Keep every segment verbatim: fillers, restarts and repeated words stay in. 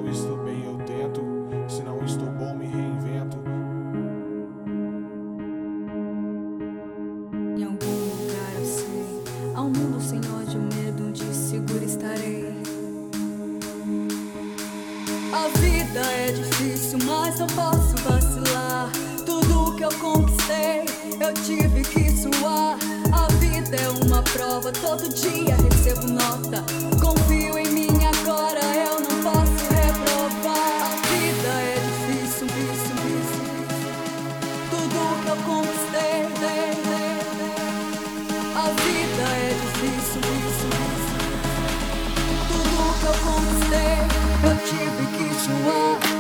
não estou bem, eu tento. Se não estou bom, me reinvento. Em algum lugar eu sei, há um mundo sem ódio, medo onde seguro estarei. A vida é difícil, mas não posso vacilar. Tudo que eu conquistei, eu tive que suar. A vida é uma prova, todo dia recebo nota. Confio em mim agora, eu não posso reprovar. A vida é difícil, difícil, difícil. Tudo que eu conquistei, a vida é difícil, difícil, difícil. Tudo que eu conquistei, eu tive que suar.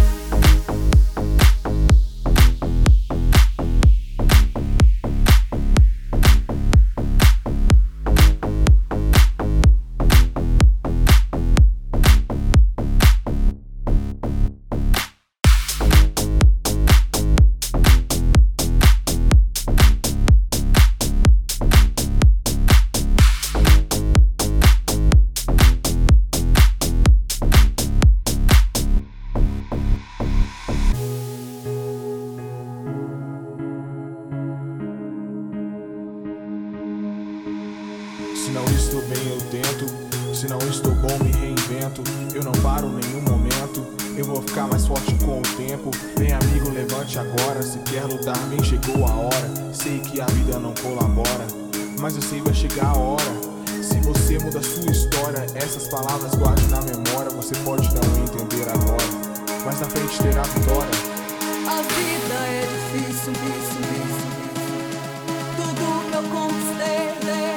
Se não estou bem, eu tento. Se não estou bom, me reinvento. Eu não paro em nenhum momento. Eu vou ficar mais forte com o tempo. Vem amigo, levante agora. Se quer lutar, bem chegou a hora. Sei que a vida não colabora, mas eu sei vai chegar a hora. Se você muda a sua história, essas palavras guarde na memória. Você pode não entender agora, mas na frente terá vitória. A vida é difícil, difícil, difícil. Tudo que eu conquistei,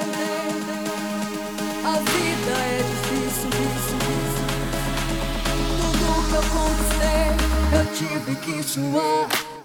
a vida é difícil, difícil, difícil. Tudo que eu conquistei, eu tive que suar.